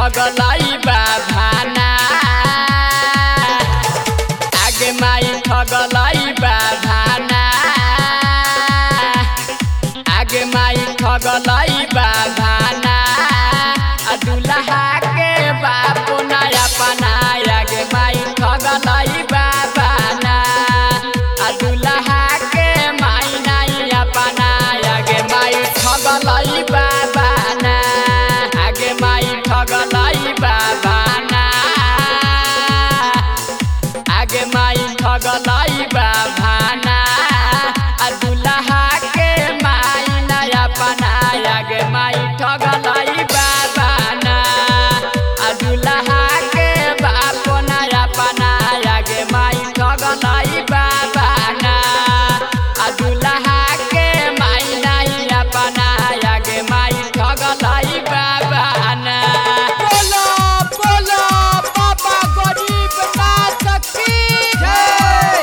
ठगलाई बाभाना आगे माई ठगलाई बाभाना आगे माई ठगलाई बाभाना दुल्हा के बापू नया पना आगे माई ठगलाई बाभाना दुल्हा के माई नया पना आगे माई ठगलाई बाभाना आगे माई ठगलाई बाभाना आगे माई ठगलाई बाभाना दुल्हा के माई नया पना आगे माई ठगलाई बाभाना दुल्हा के बाप नया पना आगे माई ठगलाई बाभाना दुल्हा के माई नया पना आगे माई ठगलाई बाभाना। बोलो बोलो बाबा गरीबनाथ की जय।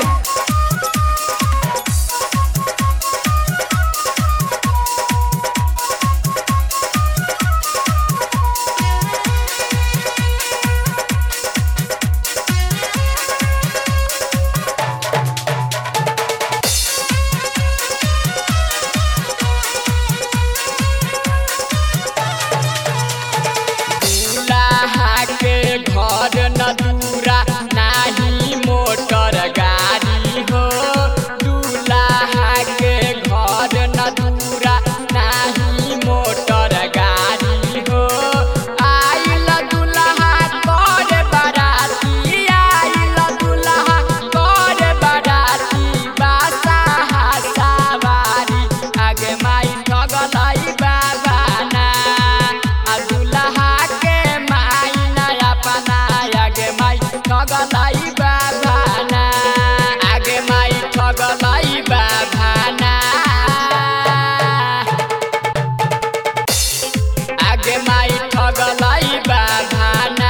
दुल्हा के घर न दूरा नाही मोटर गाड़ी हो दुल्हा के घर न दूरा नाही मोटर गाड़ी हो आइल दुल्हा कर बाराती आइल दुल्हा कर बाराती बासा सवारी आगे माई ठगलाई बाभाना दुल्हा के माई नया पना आगे माई ठगलाई बाभाना आगे माई ठगलाई बाभाना आगे माई ठगलाई बाभाना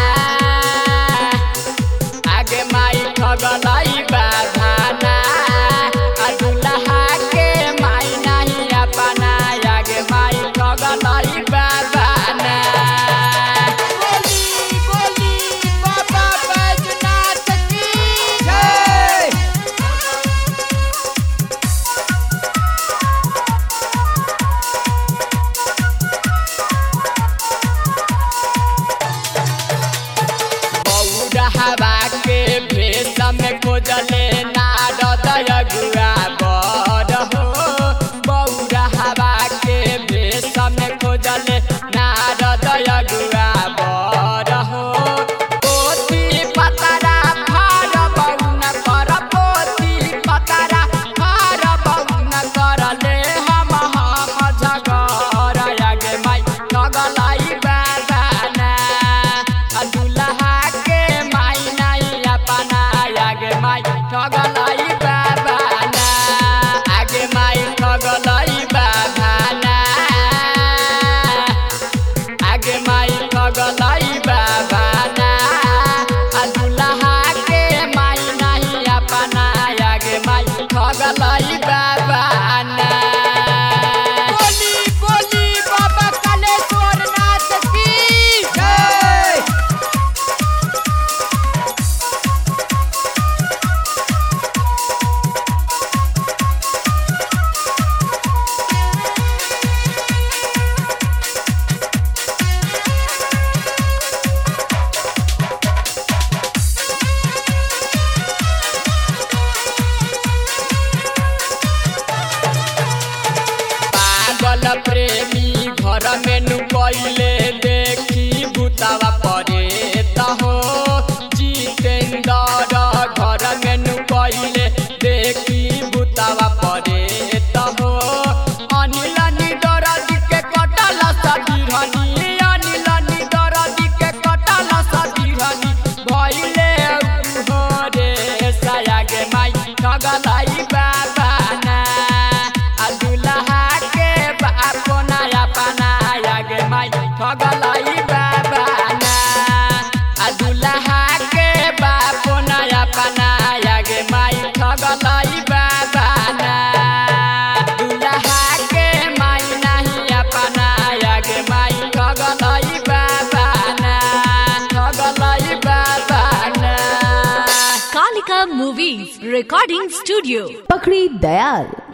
आगे माई ठगलाई बाभाना दुल्हा के माई नया पना आगे माई ठगलाई बाभाना। बोली बोली बाबा बैजनाथ की जय। बौरहवा के भेष में खोजले नारद अगुआ बर हो बौरहवा के भेष में खोजले नारद अगुआ बर हो पोथी पतरा फार बउन कर पोथी पतरा फार बउन कर ले हम झगर आगे माई ठगलाई बाभाना दुल्हा के माई नया पना आगे माई ठगलाई बाभाना आगे माई ठगलाई बाभाना आगे माई ठगलाई बाभाना दुल्हा के माई नया पना आगे माई ठगलाई बाभाना। बोली बोली बाबा कालेश्वरनाथ की जय। पागल प्रेमी घर में नुकैले देखी भूतावा परे हो जितेंद्र घर में नुकैले देखी भूतावा परे हो अनिल निदरद के कटल सदिरनी अनिल निदरद के कटल सदिरनी भइले हो रे सायागे माई ठगलाई बाभाना दुल्हा के बाप नया पना आगे माई ठगलाई बाभाना दुल्हा के बाप नया पना आगे माई ठगलाई बाभाना दुल्हा के माई नहीं अपना आगे माई ठगलाई बाभाना Recording Studio. पकड़ी दयाल।